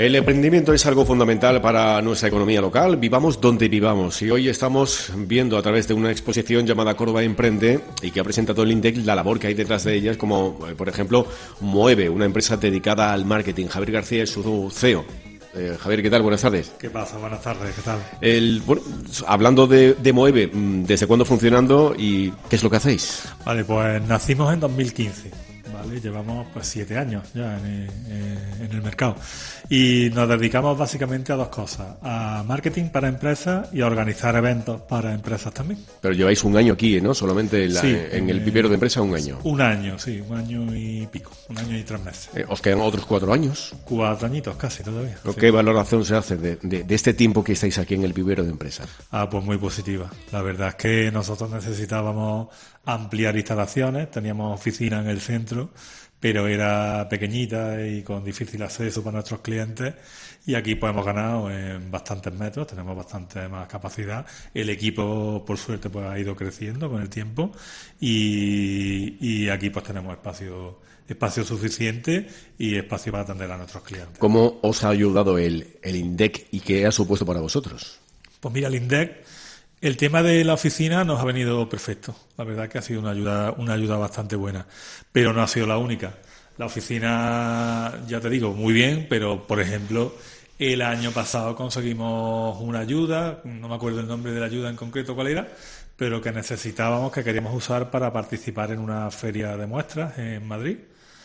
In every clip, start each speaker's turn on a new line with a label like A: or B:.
A: El emprendimiento es algo fundamental para nuestra economía local, vivamos donde vivamos. Y hoy estamos viendo a través de una exposición llamada Córdoba Emprende y que ha presentado el INDEC la labor que hay detrás de ellas, como por ejemplo Moeve, una empresa dedicada al marketing. Javier García es su CEO. Javier, ¿qué tal? Buenas tardes.
B: ¿Qué pasa? Buenas tardes, ¿qué tal?
A: Hablando de Moeve, ¿desde cuándo funcionando y qué es lo que hacéis?
B: Vale, pues nacimos en 2015, ¿vale? Llevamos pues 7 años ya en el mercado y nos dedicamos básicamente a dos cosas, a marketing para empresas y a organizar eventos para empresas también.
A: Pero lleváis un año aquí, ¿no? Solamente en el vivero de empresa un año.
B: Un año, sí, un año y pico, un año y 3 meses.
A: ¿Os quedan otros 4 años?
B: 4 añitos casi todavía.
A: Sí. ¿Qué valoración se hace de este tiempo que estáis aquí en el vivero de empresa?
B: Pues muy positiva. La verdad es que nosotros necesitábamos ampliar instalaciones, teníamos oficina en el centro, pero era pequeñita y con difícil acceso para nuestros clientes, y aquí pues hemos ganado en bastantes metros, tenemos bastante más capacidad. El equipo, por suerte, pues ha ido creciendo con el tiempo y aquí pues tenemos espacio suficiente y espacio para atender a nuestros clientes.
A: ¿Cómo os ha ayudado el INDEC y qué ha supuesto para vosotros?
B: Pues mira, el INDEC, el tema de la oficina nos ha venido perfecto. La verdad que ha sido una ayuda bastante buena, pero no ha sido la única. La oficina, ya te digo, muy bien, pero por ejemplo, el año pasado conseguimos una ayuda, no me acuerdo el nombre de la ayuda en concreto cuál era, pero que necesitábamos, que queríamos usar para participar en una feria de muestras en Madrid,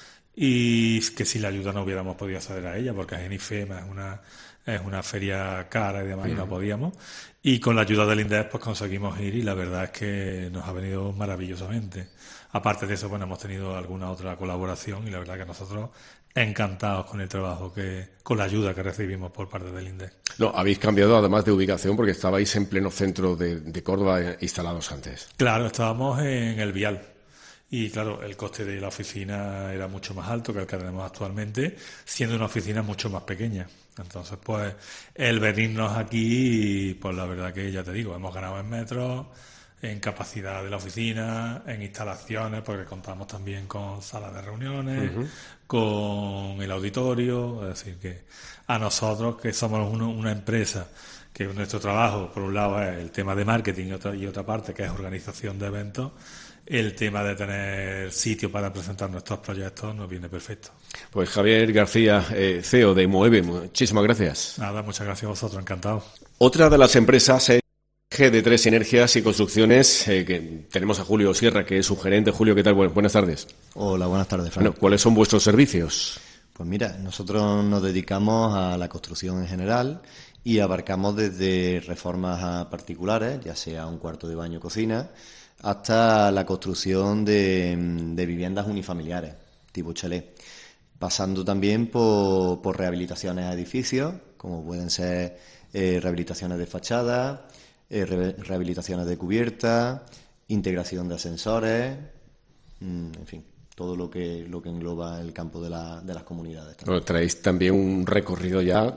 B: y que sin la ayuda no hubiéramos podido acceder a ella, porque es IFEMA, es una feria cara y demás, y no podíamos. Y con la ayuda del INDEC pues conseguimos ir, y la verdad es que nos ha venido maravillosamente. Aparte de eso, bueno, hemos tenido alguna otra colaboración y la verdad que nosotros encantados con el trabajo, con la ayuda que recibimos por parte del INDEC.
A: No, habéis cambiado además de ubicación porque estabais en pleno centro de Córdoba instalados antes.
B: Claro, estábamos en el Vial. Y claro, el coste de la oficina era mucho más alto que el que tenemos actualmente, siendo una oficina mucho más pequeña. Entonces, pues, el venirnos aquí, pues la verdad que ya te digo, hemos ganado en metros, en capacidad de la oficina, en instalaciones, porque contamos también con salas de reuniones, con el auditorio. Es decir, que a nosotros, que somos una empresa, que nuestro trabajo, por un lado, es el tema de marketing y otra parte, que es organización de eventos, el tema de tener sitio para presentar nuestros proyectos nos viene perfecto.
A: Pues Javier García, CEO de Moeve, muchísimas gracias.
B: Nada, muchas gracias a vosotros, encantado.
A: Otra de las empresas es GD3 Energías y Construcciones, que tenemos a Julio Sierra, que es su gerente. Julio, ¿qué tal? Buenas tardes.
C: Hola, buenas tardes, Fran.
A: Bueno, ¿cuáles son vuestros servicios?
C: Pues mira, nosotros nos dedicamos a la construcción en general y abarcamos desde reformas a particulares, ya sea un cuarto de baño, cocina, hasta la construcción de viviendas unifamiliares, tipo chalet, pasando también por rehabilitaciones a edificios, como pueden ser rehabilitaciones de fachada, rehabilitaciones de cubierta, integración de ascensores, en fin, todo lo que engloba el campo de las comunidades.
A: Bueno, traéis también un recorrido ya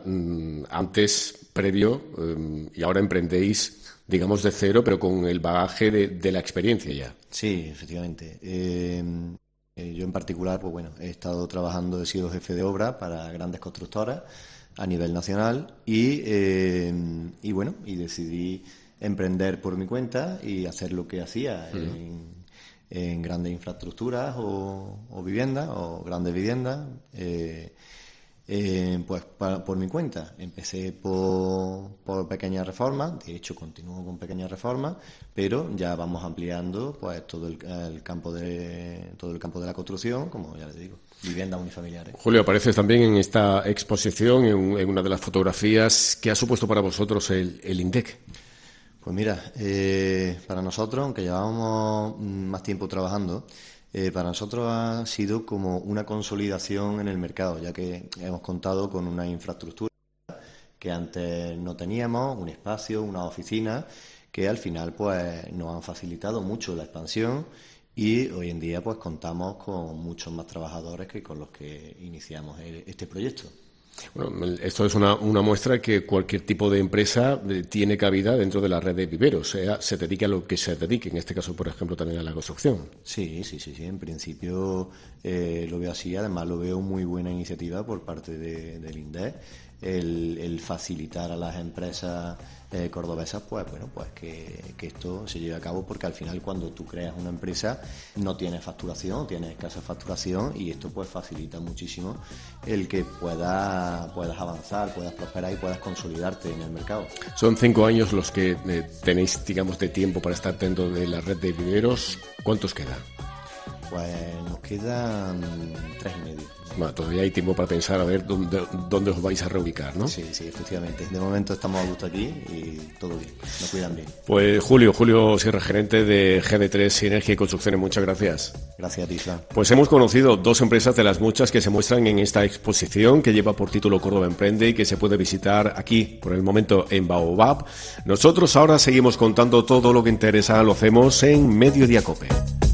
A: previo, y ahora emprendéis, digamos, de cero, pero con el bagaje de la experiencia ya.
C: Sí, efectivamente. Yo en particular, pues bueno, he estado trabajando, he sido jefe de obra para grandes constructoras a nivel nacional y decidí emprender por mi cuenta y hacer lo que hacía en grandes infraestructuras o viviendas o grandes viviendas. Pues por mi cuenta. Empecé por pequeñas reformas, de hecho continúo con pequeñas reformas, pero ya vamos ampliando pues todo el campo de la construcción, como ya les digo, viviendas unifamiliares.
A: Julio, apareces también en esta exposición, en una de las fotografías. ¿Qué ha supuesto para vosotros el INDEC?
C: Pues mira, para nosotros, aunque llevábamos más tiempo trabajando, para nosotros ha sido como una consolidación en el mercado, ya que hemos contado con una infraestructura que antes no teníamos, un espacio, una oficina, que al final pues nos han facilitado mucho la expansión y hoy en día pues contamos con muchos más trabajadores que con los que iniciamos este proyecto.
A: Bueno, esto es una muestra que cualquier tipo de empresa tiene cabida dentro de la red de viveros, se dedique a lo que se dedique, en este caso, por ejemplo, también a la construcción.
C: Sí, en principio lo veo así, además lo veo muy buena iniciativa por parte del INDEC, el facilitar a las empresas cordobesas, pues bueno, pues que esto se lleve a cabo, porque al final cuando tú creas una empresa no tienes facturación, tienes escasa facturación, y esto pues facilita muchísimo el que puedas avanzar, puedas prosperar y puedas consolidarte en el mercado.
A: Son 5 años los que tenéis, digamos, de tiempo para estar dentro de la red de viveros. ¿Cuántos queda?
C: Pues nos quedan 3 y medio.
A: Bueno, todavía hay tiempo para pensar a ver dónde os vais a reubicar, ¿no?
C: Sí, efectivamente. De momento estamos a gusto aquí y todo bien, nos cuidan bien.
A: Pues Julio Sierra, gerente de GD3 Sinergia y Construcciones, muchas gracias.
C: Gracias a ti, Fran.
A: Pues hemos conocido 2 empresas de las muchas que se muestran en esta exposición que lleva por título Córdoba Emprende y que se puede visitar aquí, por el momento, en Baobab. Nosotros ahora seguimos contando todo lo que interesa, lo hacemos en Mediodía Cope.